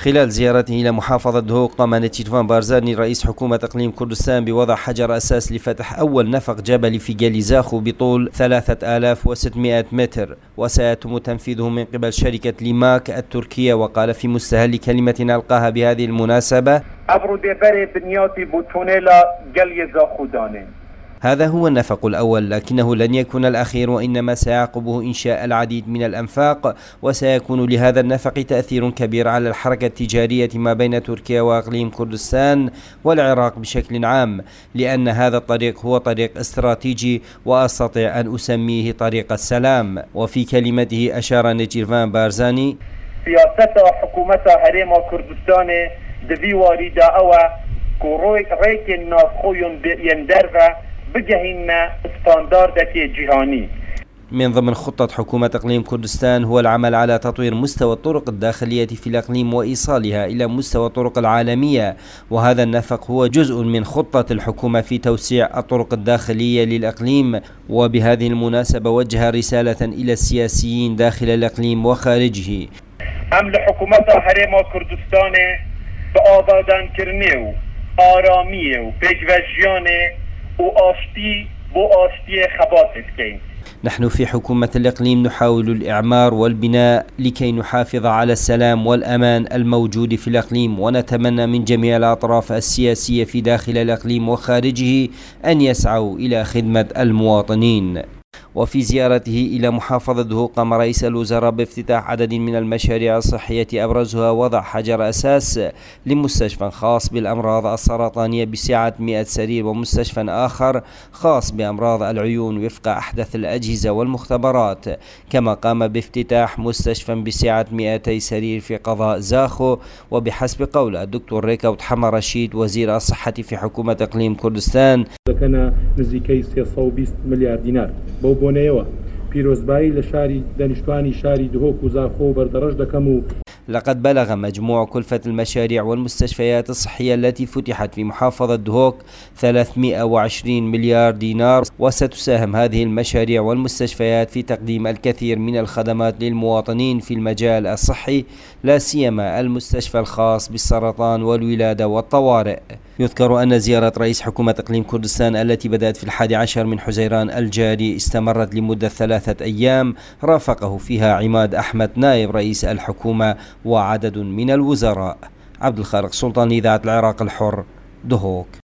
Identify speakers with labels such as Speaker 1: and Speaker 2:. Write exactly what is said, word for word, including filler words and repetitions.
Speaker 1: خلال زيارته إلى محافظة دهوك قام نتشيرفان بارزاني رئيس حكومة إقليم كردستان بوضع حجر أساس لفتح أول نفق جبلي في جبل زاخو بطول ثلاثة آلاف وستمائة متر، وسيتم تنفيذه من قبل شركة ليماك التركية. وقال في مستهل كلمة ألقاها بهذه المناسبة: هذا هو النفق الأول، لكنه لن يكون الأخير، وإنما سيعقبه إنشاء العديد من الأنفاق، وسيكون لهذا النفق تأثير كبير على الحركة التجارية ما بين تركيا وإقليم كردستان والعراق بشكل عام، لأن هذا الطريق هو طريق استراتيجي وأستطيع أن أسميه طريق السلام. وفي كلمته أشار نتشيرفان بارزاني:
Speaker 2: سياسة حكومة هرم كردستان دبي واردة أو كرويك ريك الناس خوين يندرفه بجهننا ستانداردك جهاني.
Speaker 1: من ضمن خطة حكومة إقليم كردستان هو العمل على تطوير مستوى الطرق الداخلية في الإقليم وإيصالها إلى مستوى الطرق العالمية، وهذا النفق هو جزء من خطة الحكومة في توسيع الطرق الداخلية للإقليم. وبهذه المناسبة وجه رسالة إلى السياسيين داخل الإقليم وخارجه.
Speaker 2: عمل حكومة هرم كردستان بآبادان كرنيو آرامية وبيجوجيانه وآشتي بو آشتي خباطت كين.
Speaker 1: نحن في حكومة الإقليم نحاول الإعمار والبناء لكي نحافظ على السلام والأمان الموجود في الإقليم، ونتمنى من جميع الأطراف السياسية في داخل الإقليم وخارجه أن يسعوا إلى خدمة المواطنين. وفي زيارته إلى محافظة دهوك قام رئيس الوزراء بافتتاح عدد من المشاريع الصحية أبرزها وضع حجر أساس لمستشفى خاص بالأمراض السرطانية بسعة مئة سرير، ومستشفى آخر خاص بأمراض العيون وفق أحدث الأجهزة والمختبرات. كما قام بافتتاح مستشفى بسعة مئتي سرير في قضاء زاخو. وبحسب قول الدكتور ريكاوت حمر رشيد وزير الصحة في حكومة إقليم كردستان:
Speaker 3: كان نزيكي سيصد وبيست مليار دينار بونيوه بيروزباي لشاري دانشتواني شاري دهوك وزاخو بردرج دكمو.
Speaker 1: لقد بلغ مجموع كلفة المشاريع والمستشفيات الصحية التي فتحت في محافظة دهوك ثلاثمائة وعشرين مليار دينار، وستساهم هذه المشاريع والمستشفيات في تقديم الكثير من الخدمات للمواطنين في المجال الصحي، لا سيما المستشفى الخاص بالسرطان والولادة والطوارئ. يذكر أن زيارة رئيس حكومة إقليم كردستان التي بدأت في الحادي عشر من حزيران الجاري استمرت لمدة ثلاثة أيام، رافقه فيها عماد أحمد نائب رئيس الحكومة وعدد من الوزراء. عبد الخالق سلطان، إذاعة العراق الحر، دهوك.